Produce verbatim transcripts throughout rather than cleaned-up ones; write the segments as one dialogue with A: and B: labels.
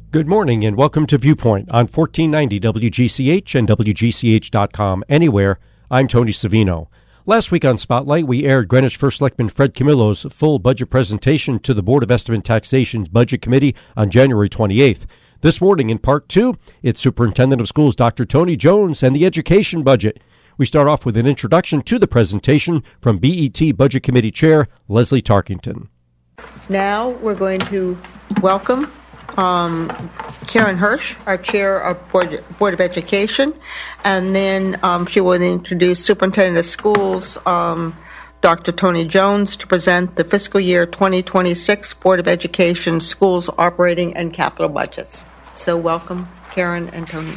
A: Good morning and welcome to Viewpoint on fourteen ninety W G C H and W G C H dot com. Anywhere, I'm Tony Savino. Last week on Spotlight, we aired Greenwich First Selectman Fred Camillo's full budget presentation to the Board of Estimate and Taxation's Budget Committee on January twenty-eighth. This morning, in part two, it's Superintendent of Schools Doctor Tony Jones and the education budget. We start off with an introduction to the presentation from B E T Budget Committee Chair Leslie Tarkington.
B: Now we're going to welcome Um, Karen Hirsch, our chair of Board, Board of Education, and then um, she will introduce Superintendent of Schools, um, Doctor Tony Jones, to present the fiscal year twenty twenty-six Board of Education schools operating and capital budgets. So welcome, Karen and Tony.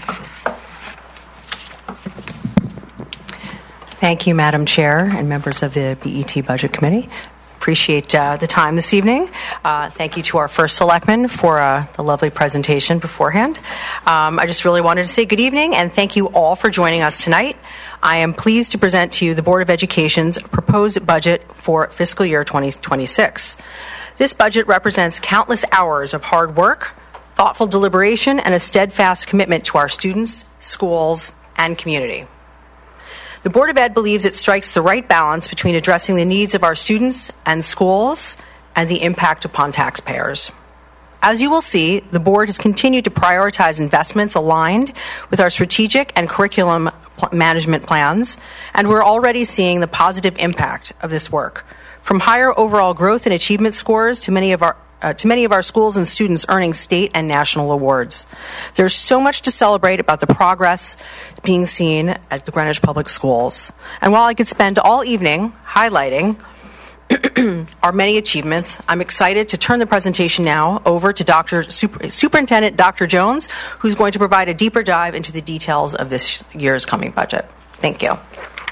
C: Thank you, Madam Chair and members of the B E T Budget Committee. Appreciate uh, the time this evening. Uh, thank you to our first selectman for uh, the lovely presentation beforehand. Um, I just really wanted to say good evening and thank you all for joining us tonight. I am pleased to present to you the Board of Education's proposed budget for fiscal year twenty twenty-six. This budget represents countless hours of hard work, thoughtful deliberation, and a steadfast commitment to our students, schools, and community. The Board of Ed believes it strikes the right balance between addressing the needs of our students and schools and the impact upon taxpayers. As you will see, the Board has continued to prioritize investments aligned with our strategic and curriculum management plans, and we're already seeing the positive impact of this work, from higher overall growth and achievement scores to many of our Uh, to many of our schools and students earning state and national awards. There's so much to celebrate about the progress being seen at the Greenwich Public Schools. And while I could spend all evening highlighting our many achievements, I'm excited to turn the presentation now over to Doctor Super, Superintendent Doctor Jones, who's going to provide a deeper dive into the details of this year's coming budget. Thank you.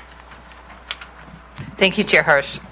D: Thank you, Chair Hirsch.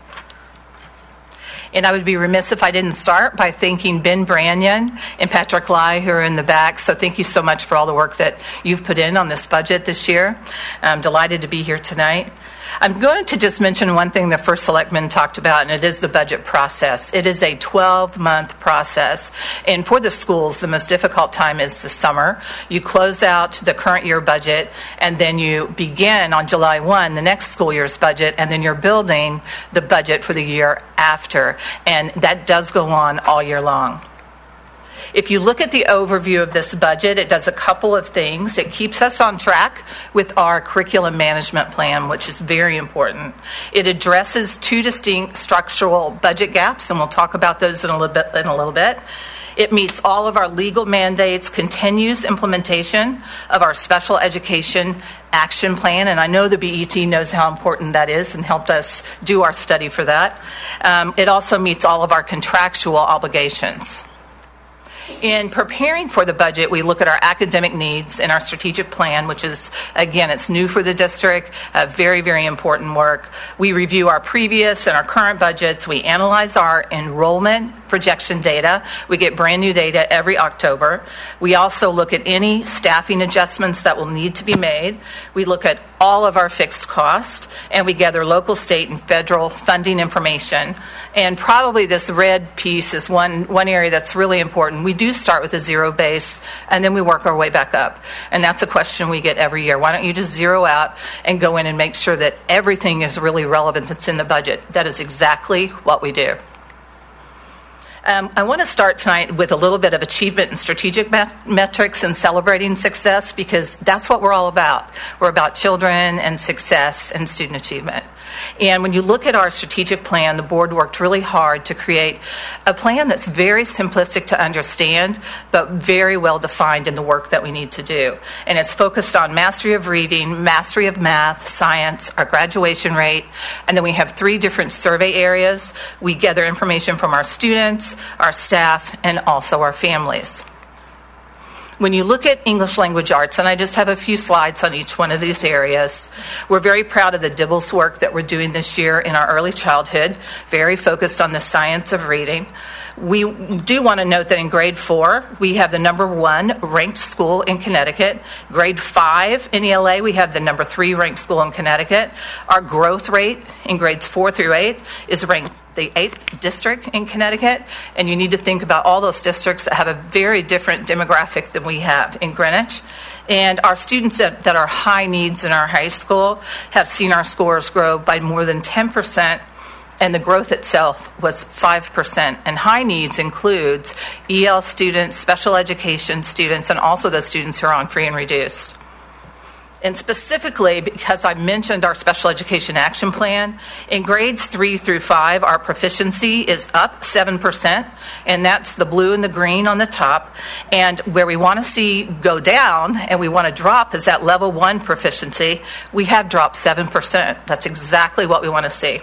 D: And I would be remiss if I didn't start by thanking Ben Branyan and Patrick Lai, who are in the back. So thank you so much for all the work that you've put in on this budget this year. I'm delighted to be here tonight. I'm going to just mention one thing the first selectman talked about, and it is the budget process. It is a twelve-month process. And for the schools, the most difficult time is the summer. You close out the current year budget, and then you begin on July first, the next school year's budget, and then you're building the budget for the year after. And that does go on all year long. If you look at the overview of this budget, it does a couple of things. It keeps us on track with our curriculum management plan, which is very important. It addresses two distinct structural budget gaps, and we'll talk about those in a little bit. In a little bit. It meets all of our legal mandates, continues implementation of our special education action plan, and I know the B E T knows how important that is and helped us do our study for that. Um, it also meets all of our contractual obligations. In preparing for the budget, we look at our academic needs and our strategic plan, which is, again, it's new for the district, uh, very, very important work. We review our previous and our current budgets. We analyze our enrollment projection data. We get brand new data every October. We also look at any staffing adjustments that will need to be made. We look at all of our fixed costs, and we gather local, state, and federal funding information. And probably this red piece is one, one area that's really important. We do start with a zero base, and then we work our way back up. And that's a question we get every year. Why don't you just zero out and go in and make sure that everything is really relevant that's in the budget? That is exactly what we do. Um, I want to start tonight with a little bit of achievement and strategic met- metrics and celebrating success, because that's what we're all about. We're about children and success and student achievement. And when you look at our strategic plan, the board worked really hard to create a plan that's very simplistic to understand, but very well defined in the work that we need to do. And it's focused on mastery of reading, mastery of math, science, our graduation rate, and then we have three different survey areas. We gather information from our students, our staff, and also our families. When you look at English language arts, and I just have a few slides on each one of these areas, we're very proud of the DIBELS work that we're doing this year in our early childhood, very focused on the science of reading. We do want to note that in grade four, we have the number one ranked school in Connecticut. Grade five in E L A, we have the number three ranked school in Connecticut. Our growth rate in grades four through eight is ranked the eighth district in Connecticut, and you need to think about all those districts that have a very different demographic than we have in Greenwich. And our students that, that are high needs in our high school have seen our scores grow by more than ten percent, and the growth itself was five percent. And high needs includes E L students, special education students, and also those students who are on free and reduced. And specifically, because I mentioned our Special Education Action Plan, in grades three through five, our proficiency is up seven percent, and that's the blue and the green on the top. And where we want to see go down and we want to drop is that level one proficiency. We have dropped seven percent. That's exactly what we want to see.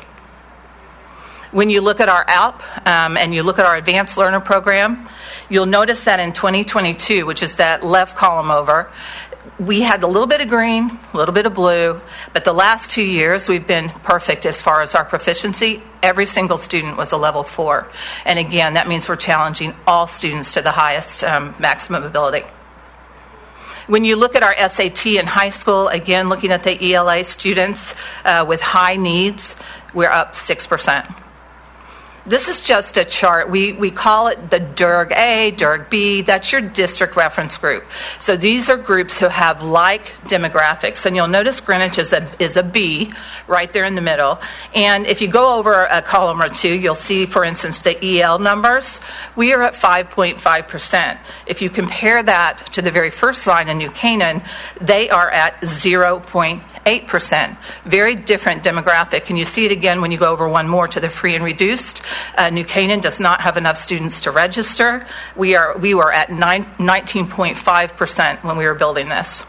D: When you look at our A L P um, and you look at our Advanced Learner Program, you'll notice that in twenty twenty-two, which is that left column over, we had a little bit of green, a little bit of blue, but the last two years we've been perfect as far as our proficiency. Every single student was a level four. And again, that means we're challenging all students to the highest um, maximum ability. When you look at our S A T in high school, again, looking at the E L A students uh, with high needs, we're up six percent. This is just a chart. We we call it the D R G A, D R G B. That's your district reference group. So these are groups who have like demographics. And you'll notice Greenwich is a, is a B right there in the middle. And if you go over a column or two, you'll see, for instance, the E L numbers. We are at five point five percent. If you compare that to the very first line in New Canaan, they are at zero point eight percent. Very different demographic. And you see it again when you go over one more to the free and reduced. Uh, New Canaan does not have enough students to register. We are we were at nineteen point five percent when we were building this.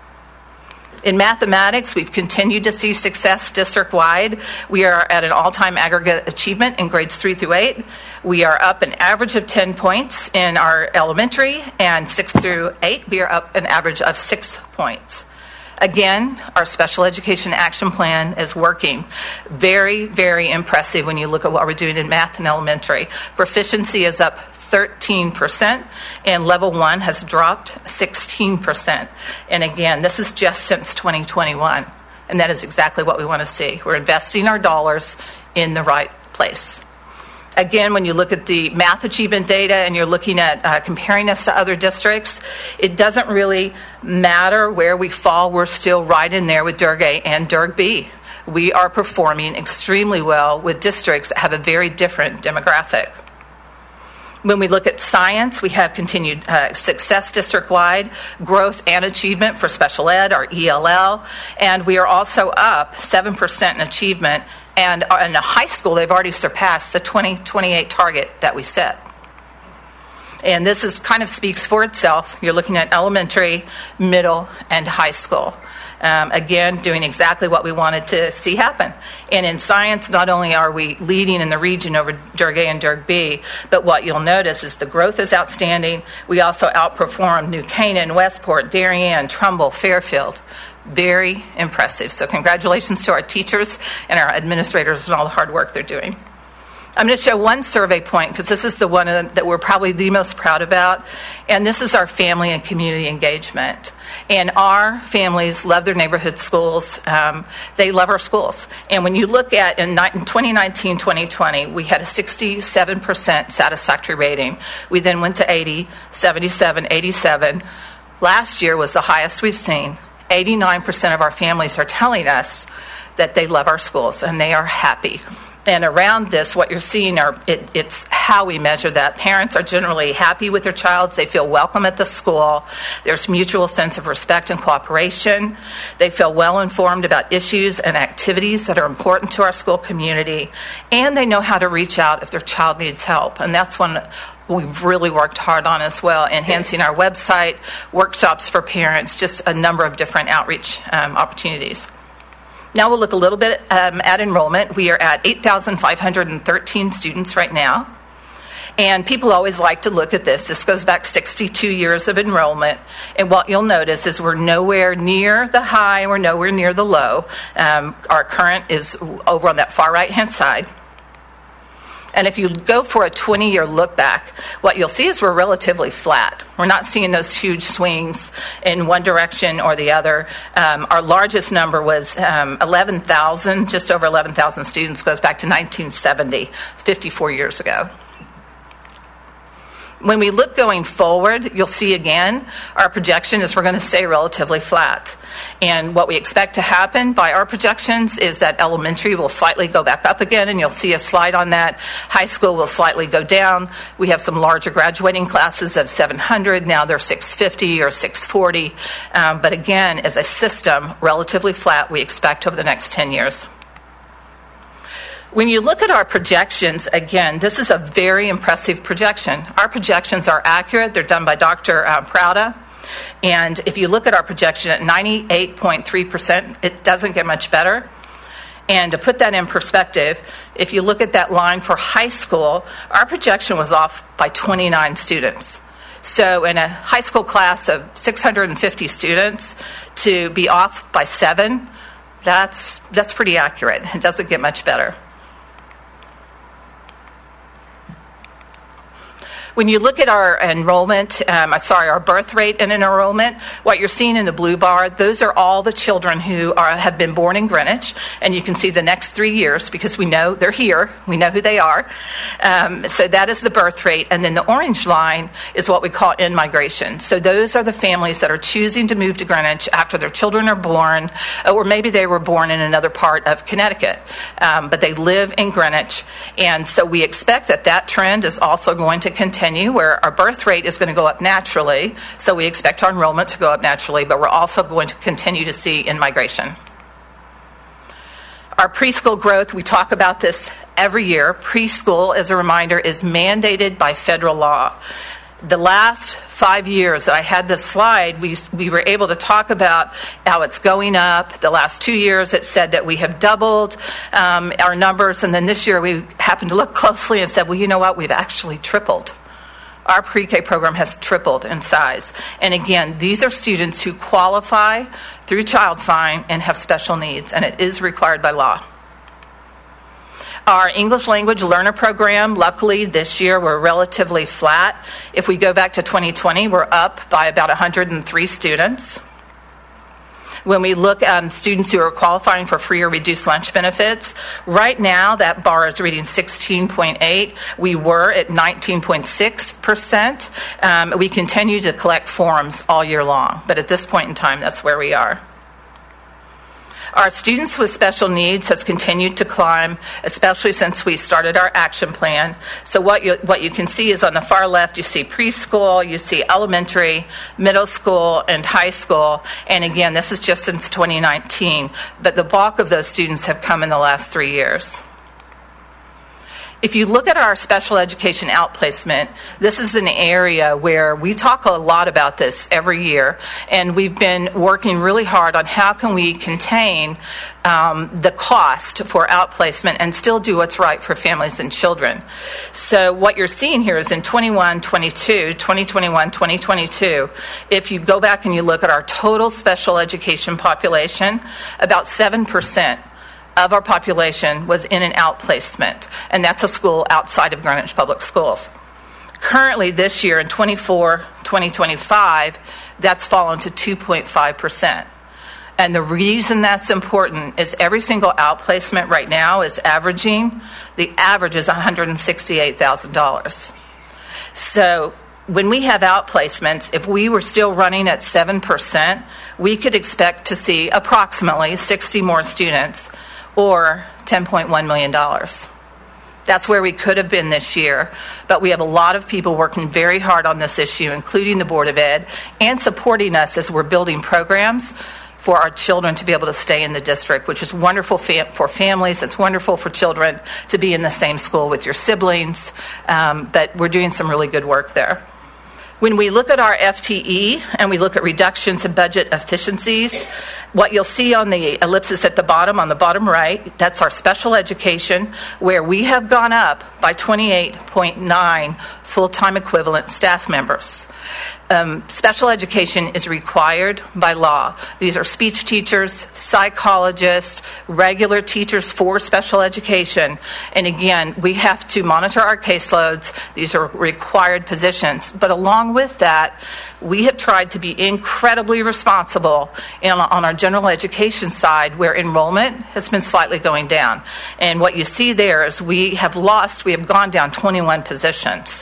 D: In mathematics, we've continued to see success district-wide. We are at an all-time aggregate achievement in grades three through eight. We are up an average of ten points in our elementary, and six through eight, we are up an average of six points. Again, our Special Education Action Plan is working. Very, very impressive when you look at what we're doing in math and elementary. Proficiency is up thirteen percent, and level one has dropped sixteen percent. And again, this is just since twenty twenty-one, and that is exactly what we want to see. We're investing our dollars in the right place. Again, when you look at the math achievement data and you're looking at uh, comparing us to other districts, it doesn't really matter where we fall. We're still right in there with D R G A and D R G B. We are performing extremely well with districts that have a very different demographic. When we look at science, we have continued uh, success district-wide, growth and achievement for special ed, our E L L, and we are also up seven percent in achievement. And in the high school, they've already surpassed the twenty twenty-eight target that we set. And this is kind of speaks for itself. You're looking at elementary, middle, and high school. Um, again, doing exactly what we wanted to see happen. And in science, not only are we leading in the region over D R G A and D R G B, but what you'll notice is the growth is outstanding. We also outperformed New Canaan, Westport, Darien, Trumbull, Fairfield. Very impressive. So congratulations to our teachers and our administrators and all the hard work they're doing. I'm going to show one survey point because this is the one that we're probably the most proud about, and this is our family and community engagement. And our families love their neighborhood schools. Um, they love our schools. And when you look at in twenty nineteen twenty twenty, we had a sixty-seven percent satisfactory rating. We then went to eighty, seventy-seven, eighty-seven. Last year was the highest we've seen. eighty-nine percent of our families are telling us that they love our schools and they are happy. And around this, what you're seeing are it, it's how we measure that. Parents are generally happy with their child. They feel welcome at the school. There's mutual sense of respect and cooperation. They feel well informed about issues and activities that are important to our school community. And they know how to reach out if their child needs help. And that's one we've really worked hard on as well, enhancing our website, workshops for parents, just a number of different outreach um, opportunities. Now we'll look a little bit um, at enrollment. We are at eight thousand five hundred thirteen students right now. And people always like to look at this. This goes back sixty-two years of enrollment. And what you'll notice is we're nowhere near the high, we're nowhere near the low. Um, our current is over on that far right-hand side. And if you go for a twenty-year look back, what you'll see is we're relatively flat. We're not seeing those huge swings in one direction or the other. Um, our largest number was um, eleven thousand, just over eleven thousand students, goes back to nineteen seventy, fifty-four years ago. When we look going forward, you'll see again, our projection is we're going to stay relatively flat. And what we expect to happen by our projections is that elementary will slightly go back up again, and you'll see a slide on that. High school will slightly go down. We have some larger graduating classes of seven hundred. Now they're six fifty or six forty. Um, but again, as a system, relatively flat, we expect over the next ten years. When you look at our projections, again, this is a very impressive projection. Our projections are accurate. They're done by Doctor Uh, Prouda. And if you look at our projection at ninety-eight point three percent, it doesn't get much better. And to put that in perspective, if you look at that line for high school, our projection was off by twenty-nine students. So in a high school class of six hundred fifty students, to be off by seven, that's, that's pretty accurate. It doesn't get much better. When you look at our enrollment, um, sorry, our birth rate and enrollment, what you're seeing in the blue bar, those are all the children who are, have been born in Greenwich. And you can see the next three years because we know they're here. We know who they are. Um, so that is the birth rate. And then the orange line is what we call in-migration. So those are the families that are choosing to move to Greenwich after their children are born, or maybe they were born in another part of Connecticut, um, but they live in Greenwich. And so we expect that that trend is also going to continue, where our birth rate is going to go up naturally, so we expect our enrollment to go up naturally, but we're also going to continue to see in-migration. Our preschool growth, we talk about this every year. Preschool, as a reminder, is mandated by federal law. The last five years that I had this slide, we we were able to talk about how it's going up. The last two years, it said that we have doubled um, our numbers, and then this year we happened to look closely and said, well, you know what, we've actually tripled. Our pre-K program has tripled in size. And again, these are students who qualify through Child Find and have special needs, and it is required by law. Our English language learner program, luckily this year we're relatively flat. If we go back to twenty twenty, we're up by about one hundred three students. When we look at um, students who are qualifying for free or reduced lunch benefits, right now that bar is reading sixteen point eight. We were at nineteen point six percent. Um, we continue to collect forms all year long, but at this point in time, that's where we are. Our students with special needs has continued to climb, especially since we started our action plan. So what you what you can see is on the far left, you see preschool, you see elementary, middle school, and high school. And again, this is just since twenty nineteen, but the bulk of those students have come in the last three years. If you look at our special education outplacement, this is an area where we talk a lot about this every year, and we've been working really hard on how can we contain um, the cost for outplacement and still do what's right for families and children. So what you're seeing here is in twenty-one twenty-two, twenty twenty-one twenty twenty-two, if you go back and you look at our total special education population, about seven percent of our population was in an outplacement, and that's a school outside of Greenwich Public Schools. Currently, this year in twenty-four twenty twenty-five, that's fallen to two point five percent. And the reason that's important is every single outplacement right now is averaging, the average is one hundred sixty-eight thousand dollars. So when we have outplacements, if we were still running at seven percent, we could expect to see approximately sixty more students, or ten point one million dollars. That's where we could have been this year, but we have a lot of people working very hard on this issue, including the Board of Ed, and supporting us as we're building programs for our children to be able to stay in the district, which is wonderful fa- for families. It's wonderful for children to be in the same school with your siblings, um, but we're doing some really good work there. When we look at our F T E and we look at reductions in budget efficiencies, what you'll see on the ellipsis at the bottom, on the bottom right, that's our special education, where we have gone up by twenty-eight point nine full-time equivalent staff members. Um, special education is required by law. These are speech teachers, psychologists, regular teachers for special education. And again, we have to monitor our caseloads. These are required positions. But along with that, we have tried to be incredibly responsible in, on our general education side, where enrollment has been slightly going down. And what you see there is we have lost, we have gone down twenty-one positions.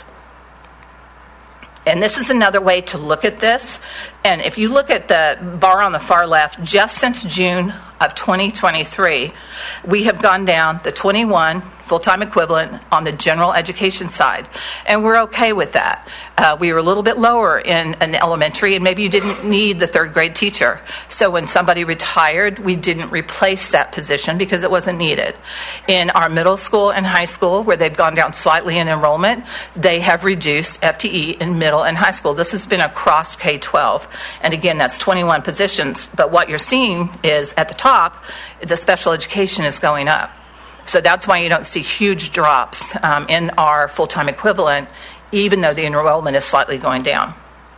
D: And this is another way to look at this. And if you look at the bar on the far left, just since June of twenty twenty-three, we have gone down the twenty-one full-time equivalent on the general education side. And we're okay with that. Uh, we were a little bit lower in an elementary, and maybe you didn't need the third grade teacher. So when somebody retired, we didn't replace that position because it wasn't needed. In our middle school and high school, where they've gone down slightly in enrollment, they have reduced F T E in middle and high school. This has been across K twelve. And again, that's twenty-one positions. But what you're seeing is at the top, the special education is going up. So that's why you don't see huge drops um, in our full-time equivalent, even though the enrollment is slightly going down.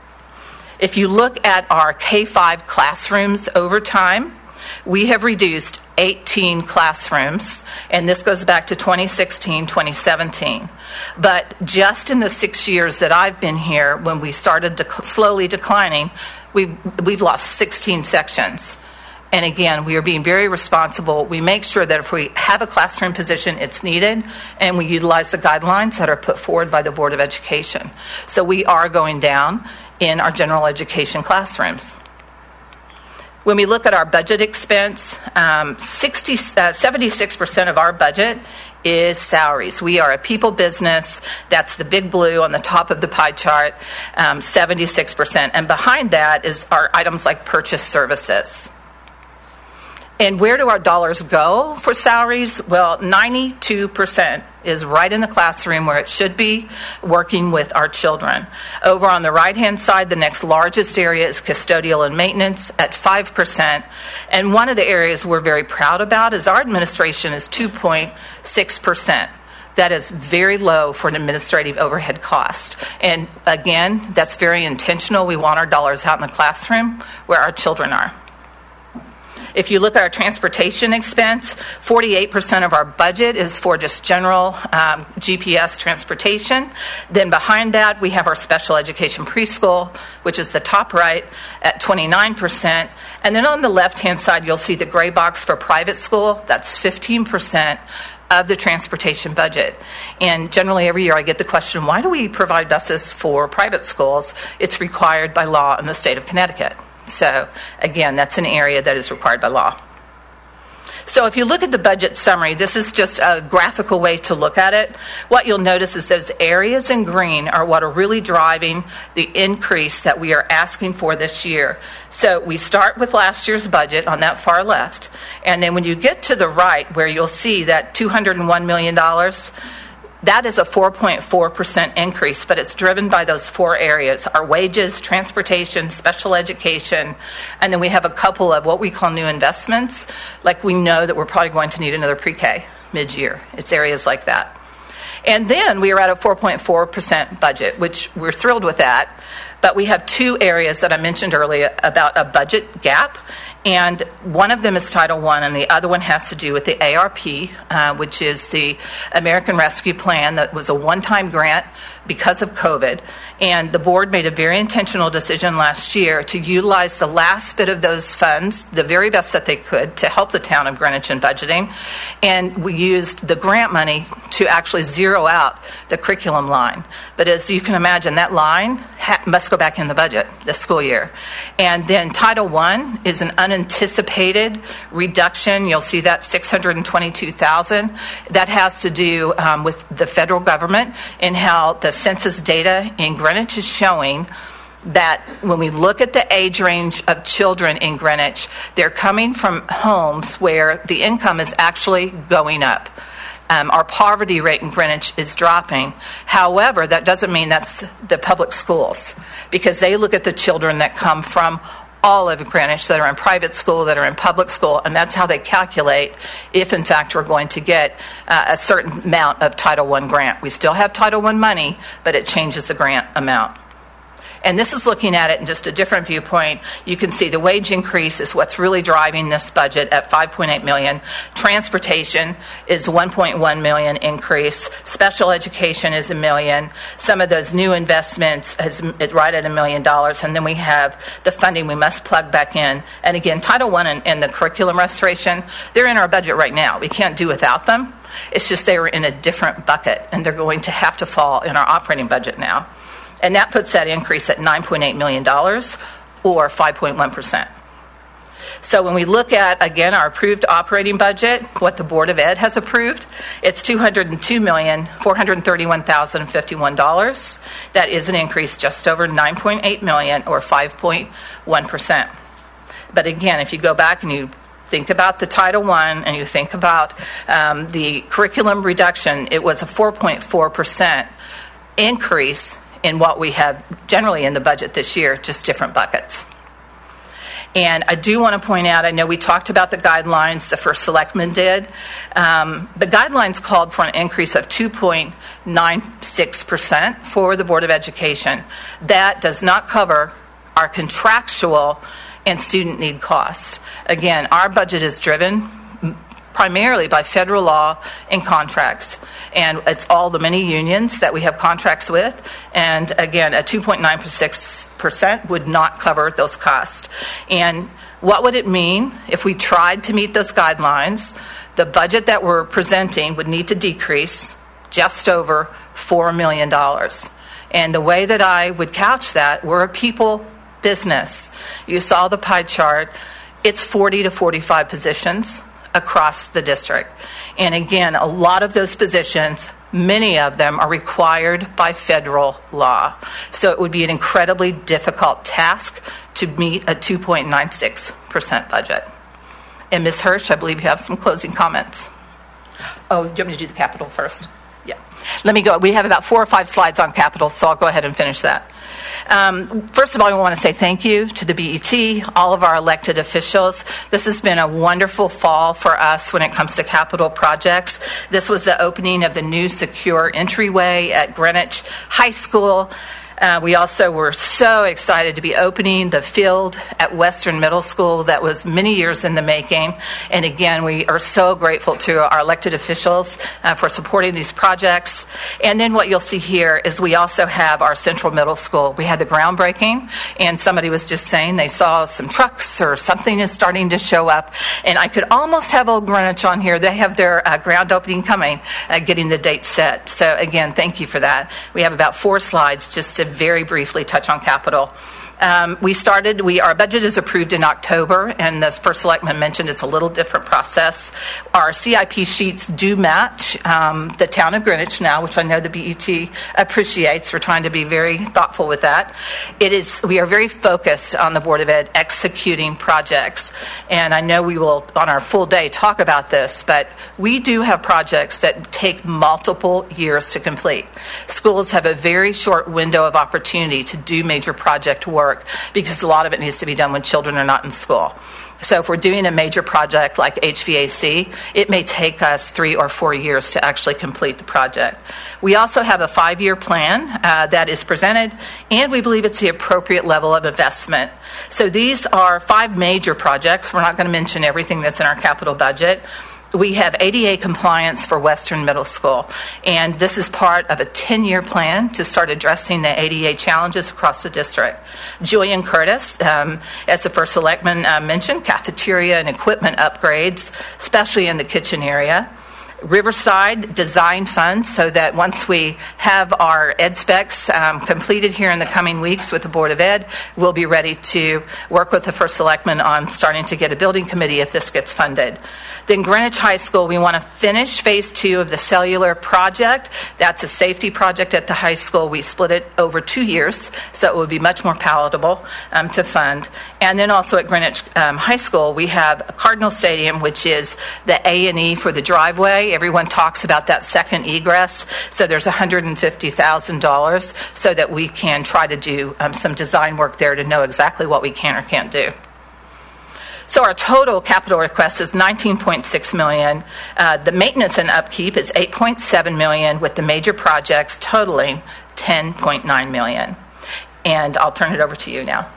D: If you look at our K five classrooms over time, we have reduced eighteen classrooms, and this goes back to twenty sixteen, twenty seventeen. But just in the six years that I've been here, when we started dec- slowly declining, we've, we've lost sixteen sections. And again, we are being very responsible. We make sure that if we have a classroom position, it's needed, and we utilize the guidelines that are put forward by the Board of Education. So we are going down in our general education classrooms. When we look at our budget expense, um, sixty, uh, seventy-six percent of our budget is salaries. We are a people business. That's the big blue on the top of the pie chart, um, seventy-six percent. And behind that is our items like purchase services. And where do our dollars go for salaries? Well, ninety-two percent is right in the classroom where it should be, working with our children. Over on the right-hand side, the next largest area is custodial and maintenance at five percent. And one of the areas we're very proud about is our administration is two point six percent. That is very low for an administrative overhead cost. And again, that's very intentional. We want our dollars out in the classroom where our children are. If you look at our transportation expense, forty-eight percent of our budget is for just general um, G P S transportation. Then behind that, we have our special education preschool, which is the top right, at twenty-nine percent. And then on the left-hand side, you'll see the gray box for private school. That's fifteen percent of the transportation budget. And generally every year I get the question, why do we provide buses for private schools? It's required by law in the state of Connecticut. So, again, that's an area that is required by law. So if you look at the budget summary, this is just a graphical way to look at it. What you'll notice is those areas in green are what are really driving the increase that we are asking for this year. So we start with last year's budget on that far left. And then when you get to the right, where you'll see that two hundred one million dollars, that is a four point four percent increase, but it's driven by those four areas: our wages, transportation, special education, and then we have a couple of what we call new investments. Like we know that we're probably going to need another pre-K mid-year. It's areas like that. And then we are at a four point four percent budget, which we're thrilled with that. But we have two areas that I mentioned earlier about a budget gap. And one of them is Title one, and the other one has to do with the A R P, uh, which is the American Rescue Plan that was a one-time grant because of COVID. And the board made a very intentional decision last year to utilize the last bit of those funds, the very best that they could, to help the town of Greenwich in budgeting. And we used the grant money to actually zero out the curriculum line. But as you can imagine, that line ha- must go back in the budget this school year. And then Title one is an unanticipated reduction. You'll see that six hundred twenty-two thousand dollars. That has to do um, with the federal government and how the census data in Greenwich is showing that when we look at the age range of children in Greenwich, they're coming from homes where the income is actually going up. Um, our poverty rate in Greenwich is dropping. However, that doesn't mean that's the public schools, because they look at the children that come from all of Greenwich that are in private school, that are in public school, and that's how they calculate if, in fact, we're going to get uh, a certain amount of Title one grant. We still have Title one money, but it changes the grant amount. And this is looking at it in just a different viewpoint. You can see the wage increase is what's really driving this budget at five point eight million dollars. Transportation is one point one million dollars increase. Special education is a million. Some of those new investments is right at a million dollars. And then we have the funding we must plug back in. And again, Title One and, and the curriculum restoration, they're in our budget right now. We can't do without them. It's just they were in a different bucket, and they're going to have to fall in our operating budget now. And that puts that increase at nine point eight million dollars, or five point one percent. So when we look at, again, our approved operating budget, what the Board of Ed has approved, it's two hundred two million, four hundred thirty-one thousand fifty-one dollars. That is an increase just over nine point eight million dollars, or five point one percent. But again, if you go back and you think about the Title One and you think about um, the curriculum reduction, it was a four point four percent increase in what we have generally in the budget this year, just different buckets. And I do want to point out, I know we talked about the guidelines, the first selectman did. Um, the guidelines called for an increase of two point nine six percent for the Board of Education. That does not cover our contractual and student need costs. Again, our budget is driven primarily by federal law and contracts. And it's all the many unions that we have contracts with. And again, a two point nine six percent would not cover those costs. And what would it mean if we tried to meet those guidelines? The budget that we're presenting would need to decrease just over four million dollars. And the way that I would couch that, we're a people business. You saw the pie chart. It's forty to forty-five positions across the district. And again, a lot of those positions, many of them are required by federal law. So it would be an incredibly difficult task to meet a two point nine six percent budget. And Miz Hirsch, I believe you have some closing comments. Oh, do you want me to do the capital first? Yeah. Let me go. We have about four or five slides on capital, so I'll go ahead and finish that. Um, first of all, I want to say thank you to the B E T, all of our elected officials. This has been a wonderful fall for us when it comes to capital projects. This was the opening of the new secure entryway at Greenwich High School. Uh, we also were so excited to be opening the field at Western Middle School that was many years in the making. And again, we are so grateful to our elected officials uh, for supporting these projects. And then what you'll see here is we also have our Central Middle School. We had the groundbreaking, and somebody was just saying they saw some trucks or something is starting to show up. And I could almost have Old Greenwich on here. They have their uh, ground opening coming, uh, getting the date set. So again, thank you for that. We have about four slides just to very briefly touch on capital. Um, we started, we our budget is approved in October, and the first selectman mentioned it's a little different process. Our C I P sheets do match um, the town of Greenwich now, which I know the B E T appreciates. We're trying to be very thoughtful with that. It is, we are very focused on the Board of Ed executing projects, and I know we will, on our full day, talk about this, but we do have projects that take multiple years to complete. Schools have a very short window of opportunity to do major project work, because a lot of it needs to be done when children are not in school. So if we're doing a major project like H V A C, it may take us three or four years to actually complete the project. We also have a five-year plan uh, that is presented, and we believe it's the appropriate level of investment. So these are five major projects. We're not going to mention everything that's in our capital budget. We have A D A compliance for Western Middle School, and this is part of a ten-year plan to start addressing the A D A challenges across the district. Julian Curtis, um, as the first selectman uh, mentioned, cafeteria and equipment upgrades, especially in the kitchen area. Riverside design funds, so that once we have our ed specs um, completed here in the coming weeks with the Board of Ed, we'll be ready to work with the first selectman on starting to get a building committee if this gets funded. Then Greenwich High School, we want to finish phase two of the cellular project. That's a safety project at the high school. We split it over two years, so it would be much more palatable um, to fund. And then also at Greenwich um, High School, we have Cardinal Stadium, which is the A and E for the driveway. Everyone talks about that second egress, so there's one hundred fifty thousand dollars so that we can try to do um, some design work there to know exactly what we can or can't do. So our total capital request is nineteen point six million dollars. Uh, the maintenance and upkeep is eight point seven million dollars, with the major projects totaling ten point nine million dollars. And I'll turn it over to you now.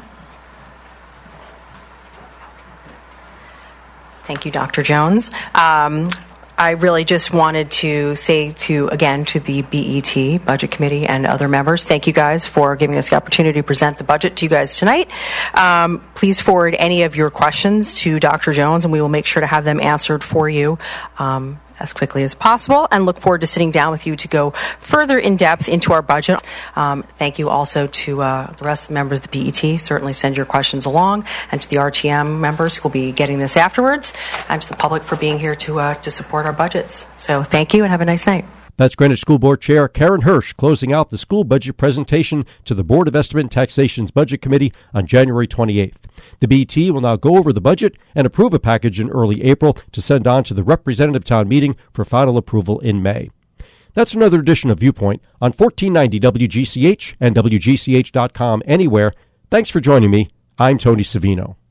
C: Thank you, Doctor Jones. Um, I really just wanted to say to, again, to the B E T Budget Committee and other members, thank you guys for giving us the opportunity to present the budget to you guys tonight. Um, please forward any of your questions to Doctor Jones, and we will make sure to have them answered for you um, as quickly as possible, and look forward to sitting down with you to go further in depth into our budget. Um, thank you also to uh, the rest of the members of the B E T. Certainly send your questions along, and to the R T M members who will be getting this afterwards, and to the public for being here to uh, to support our budgets. So thank you, and have a nice night.
A: That's Greenwich School Board Chair Karen Hirsch closing out the school budget presentation to the Board of Estimate and Taxation's Budget Committee on January twenty-eighth. The B E T will now go over the budget and approve a package in early April to send on to the representative town meeting for final approval in May. That's another edition of Viewpoint on fourteen ninety W G C H and W G C H dot com anywhere. Thanks for joining me. I'm Tony Savino.